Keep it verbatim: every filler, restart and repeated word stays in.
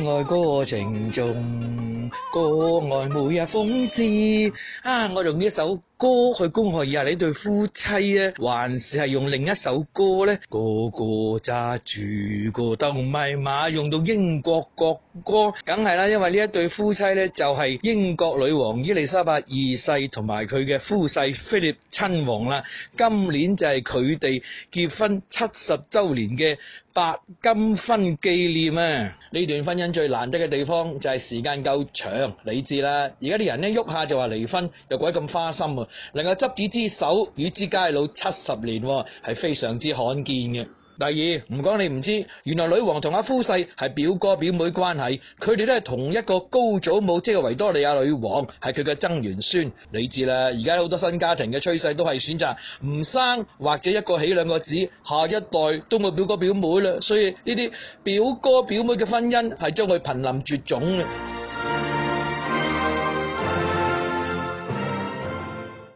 愛過程中，個愛每日風姿。啊！我用呢一首歌去恭賀以下呢對夫妻咧，還是係用另一首歌咧？個個揸住個鬥米馬，用到英國國歌，梗係啦，因為呢一對夫妻咧就係英國女王伊麗莎白二世同埋佢嘅夫婿菲臘親王啦。今年就係佢哋結婚七十周年嘅白金婚紀念啊！呢段婚姻最難得嘅地方就係時間夠長，你知啦。而家啲人呢喐下就話離婚，又鬼咁花心啊！能夠執子之手與之偕老七十年，係非常之罕見嘅。第二，唔講你唔知，原來女王同阿夫婿係表哥表妹關係，佢哋都係同一個高祖母，即係維多利亞女王，係佢嘅曾元孫。你知啦，而家好多新家庭嘅趨勢都係選擇唔生，或者一個起兩個子，下一代都冇表哥表妹啦，所以呢啲表哥表妹嘅婚姻係將佢瀕臨絕種嘅。